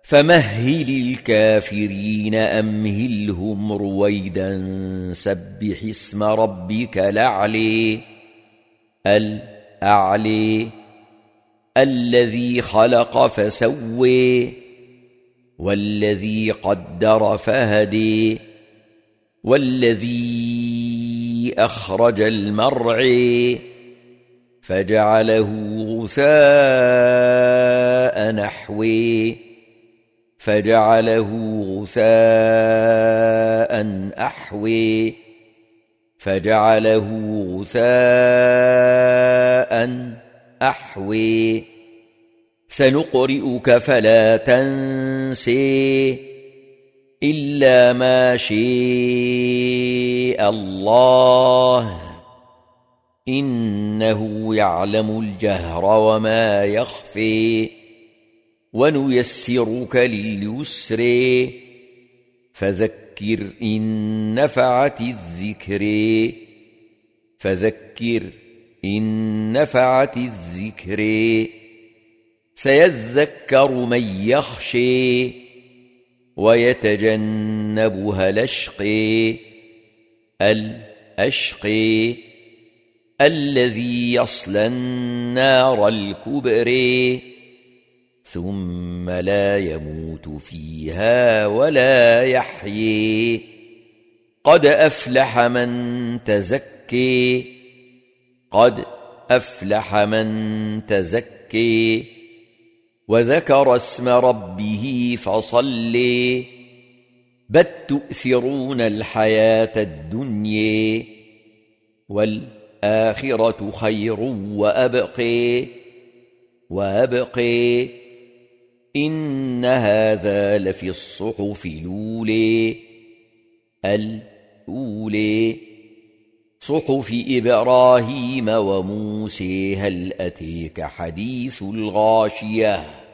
فمهل الكافرين أمهلهم رويدا سبح اسم ربك الأعلى الذي خلق فسوى والذي قدر فهدي والذي أخرج المرعى فجعله غثاء نحوه سنقرئك فلا تنسى إلا ما شاء الله إنه يعلم الجهر وما يخفي ونيسرك لليسر فذكر إن نفعت الذكر سيذكر من يخشى ويتجنبها الأشقى الذي يصلى النار الكبرى ثم لا يموت فيها ولا يحيي قد أفلح من تزكي وذكر اسم ربه فصلي بل تؤثرون الحياة الدنيا والآخرة خير وأبقى إن هذا لفي الصحف الأولى صحف إبراهيم وموسى هل أتيك حديث الغاشية